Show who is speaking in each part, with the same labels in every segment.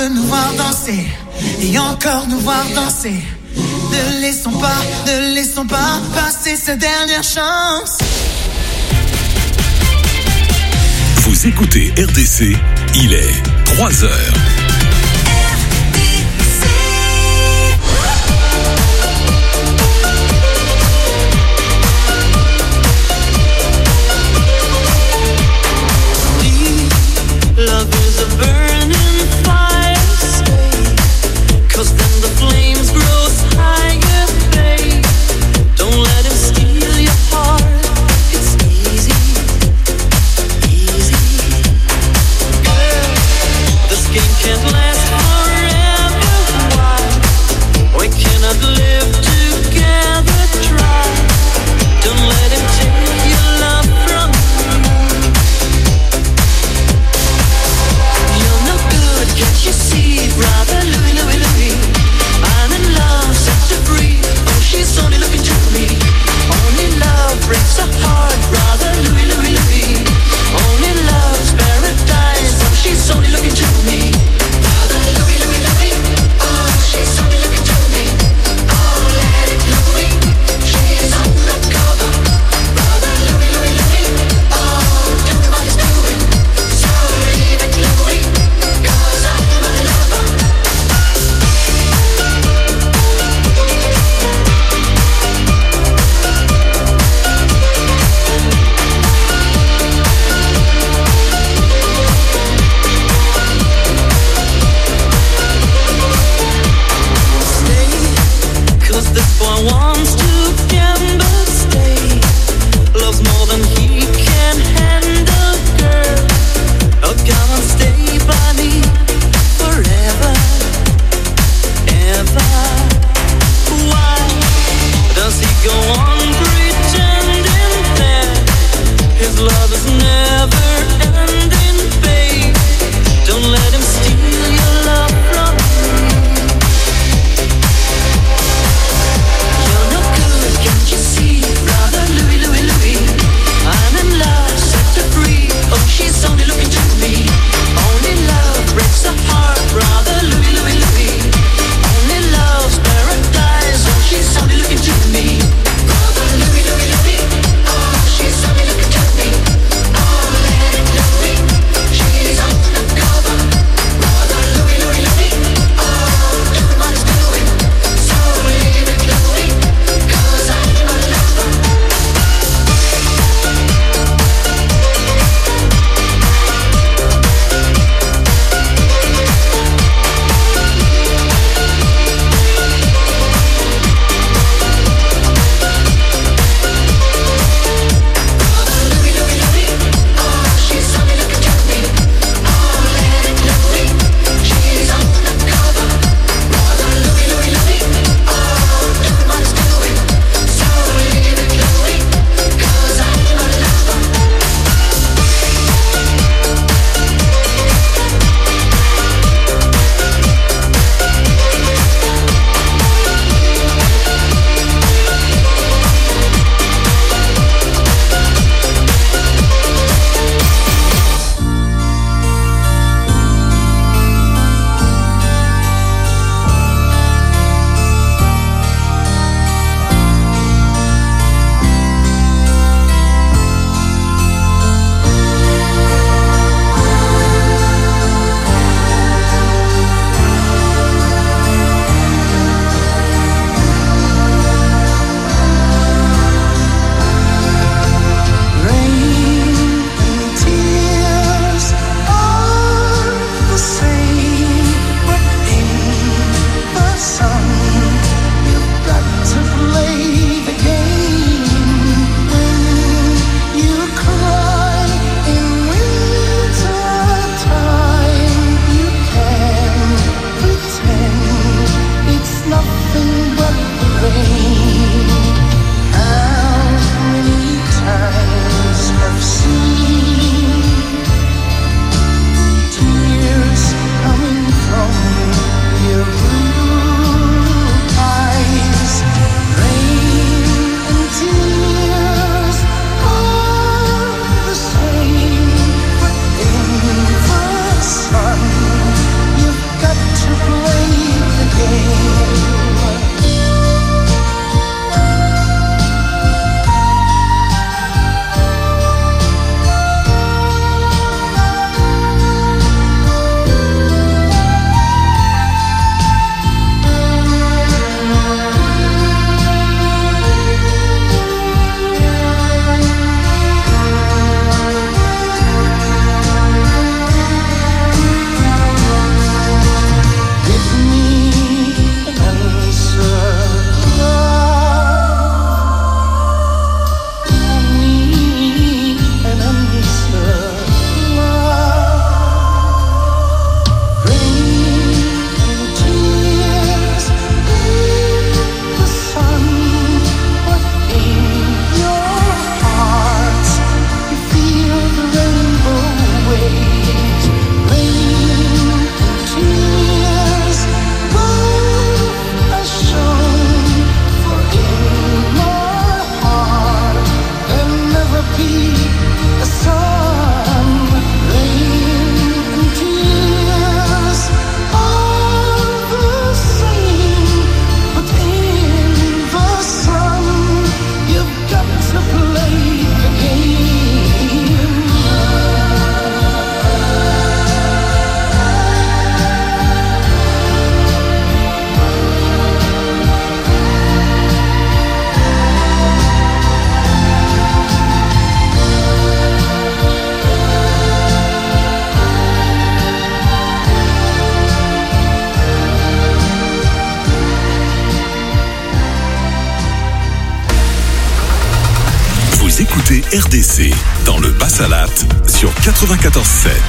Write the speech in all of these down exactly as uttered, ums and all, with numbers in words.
Speaker 1: veut nous voir danser et encore nous voir danser. Ne laissons pas, ne laissons pas passer cette dernière chance.
Speaker 2: Vous écoutez R D C, il est trois heures.
Speaker 3: Love is a burning fire, stay, 'cause then the flames grow higher, babe. Don't let him steal your heart, it's easy, easy. Girl, this game can't last forever, why? We cannot live together, try. Don't let him take your love from me. Can't you see, brother Louie, Louie, Louie? I'm in love, set her free. Oh, she's only looking to me. Only love breaks a heart, brother Louie, Louie, Louie. Only love's paradise. Oh, she's only looking to me.
Speaker 2: R D C dans le Bas-Salat sur quatre-vingt-quatorze sept.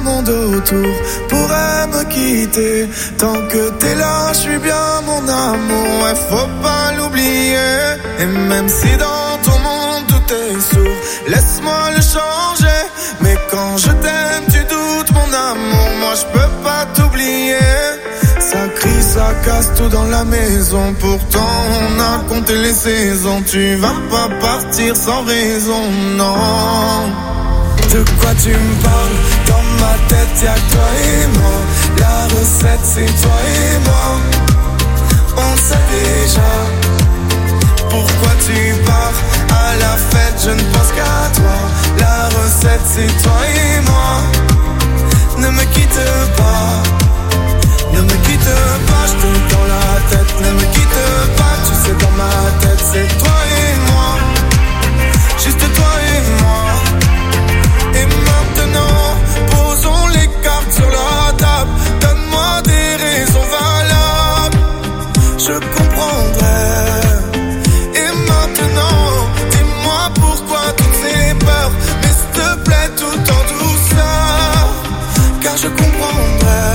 Speaker 4: monde autour pourrait me quitter. Tant que t'es là, je suis bien mon amour, ouais, faut pas l'oublier. Et même si dans ton monde tout est sourd, laisse-moi le changer. Mais quand je t'aime, tu doutes mon amour, moi je peux pas t'oublier. Ça crie, ça casse tout dans la maison, pourtant on a compté les saisons. Tu vas pas partir sans raison, non. De quoi tu me parles? Dans ma tête y'a que toi et moi. La recette c'est toi et moi. On sait déjà. Pourquoi tu pars à la fête? Je ne pense qu'à toi. La recette c'est toi et moi. Ne me quitte pas. Ne me quitte pas, je t'ai dans la tête. Ne me quitte pas, tu sais dans ma tête c'est toi et moi. Juste toi et moi. Et maintenant, posons les cartes sur la table. Donne-moi des raisons valables, je comprendrai. Et maintenant, dis-moi pourquoi toutes ces peurs. Mais s'il te plaît, tout en douceur, car je comprendrai.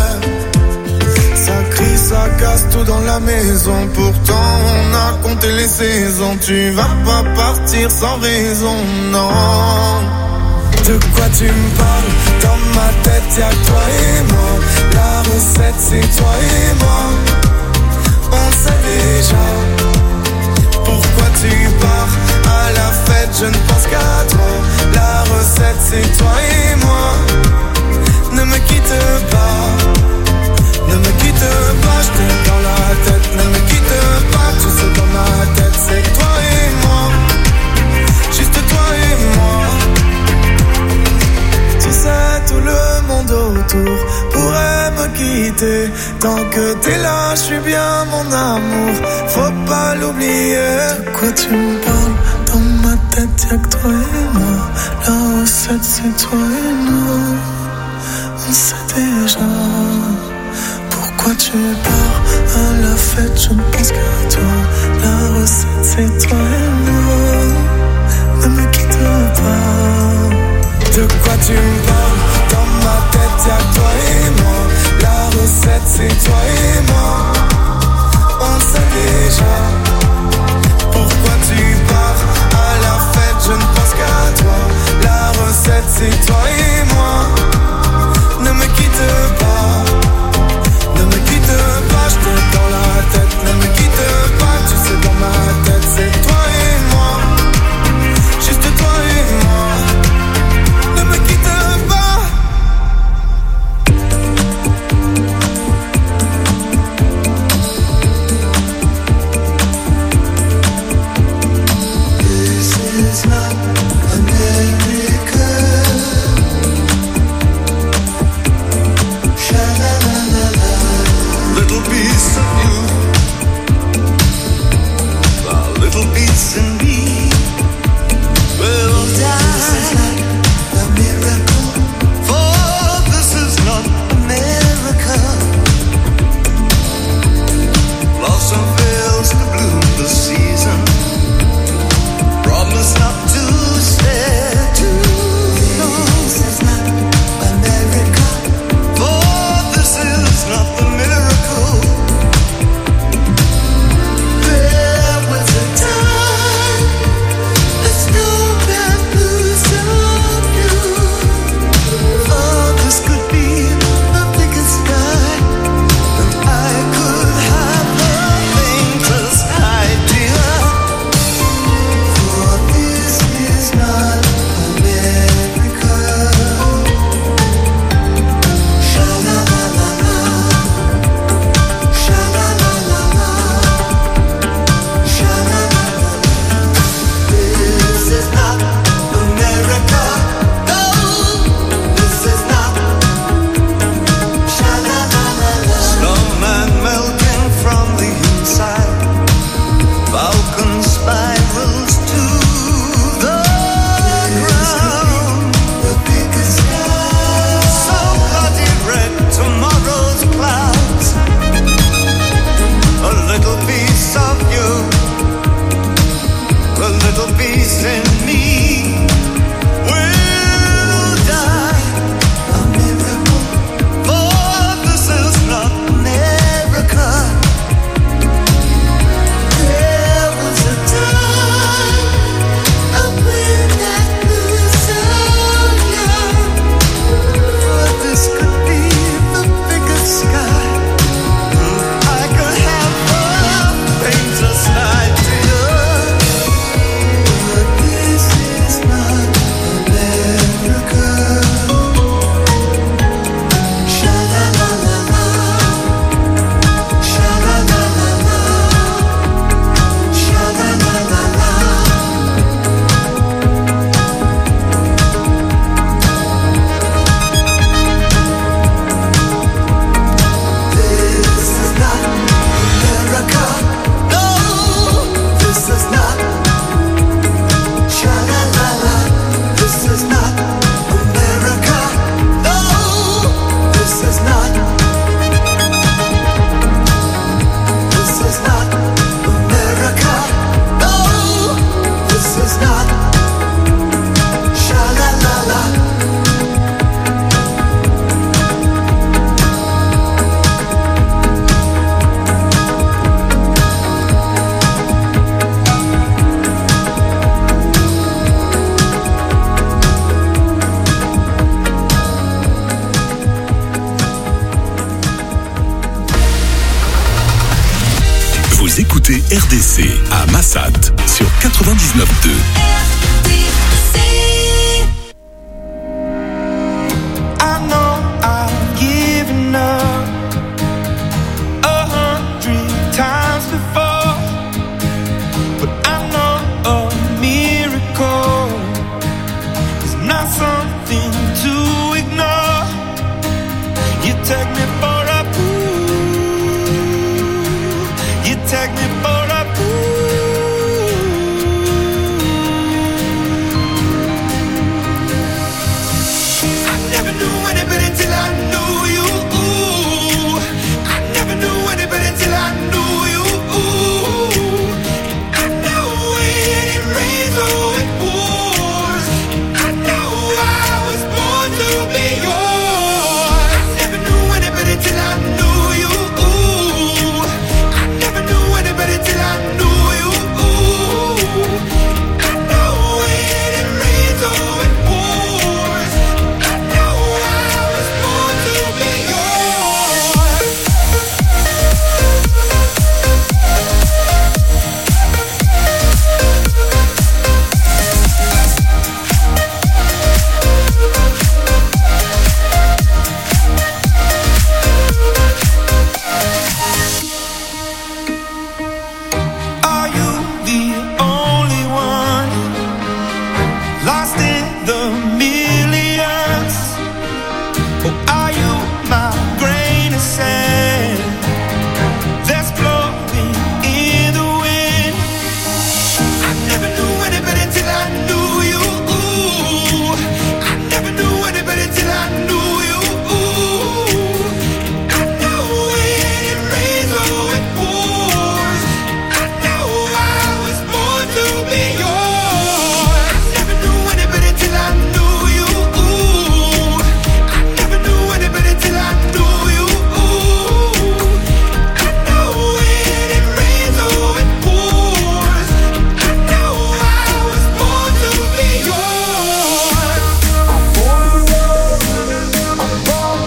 Speaker 4: Ça crie, ça casse tout dans la maison, pourtant on a compté les saisons. Tu vas pas partir sans raison, non. De quoi tu me parles? Dans ma tête y'a que toi et moi. La recette c'est toi et moi. On sait déjà. Pourquoi tu pars à la fête? Je ne pense qu'à toi. La recette c'est toi et moi. Ne me quitte pas. Ne me quitte pas, je t'ai dans la tête. Ne me quitte pas, tu sais dans ma tête c'est toi et moi. Juste toi et moi. Tu sais, tout le monde autour pourrait me quitter. Tant que t'es là, je suis bien mon amour, faut pas l'oublier. De quoi tu me parles? Dans ma tête y'a que toi et moi. La recette c'est toi et nous. On sait déjà. Pourquoi tu pars à la fête? Je ne pense qu'à toi. La recette c'est toi et moi. Ne me quitte pas. De quoi tu me parles? Dans ma tête y'a que toi et moi. La recette c'est toi et moi. On sait déjà. Pourquoi tu pars à la fête? Je ne pense qu'à toi. La recette c'est toi et moi. Ne me quitte pas. Ne me quitte pas, je t'ai dans la tête. Ne me quitte pas, tu sais dans ma tête c'est toi et
Speaker 2: Vous écoutez R D C à Massat sur quatre-vingt-dix-neuf deux.
Speaker 1: R D C.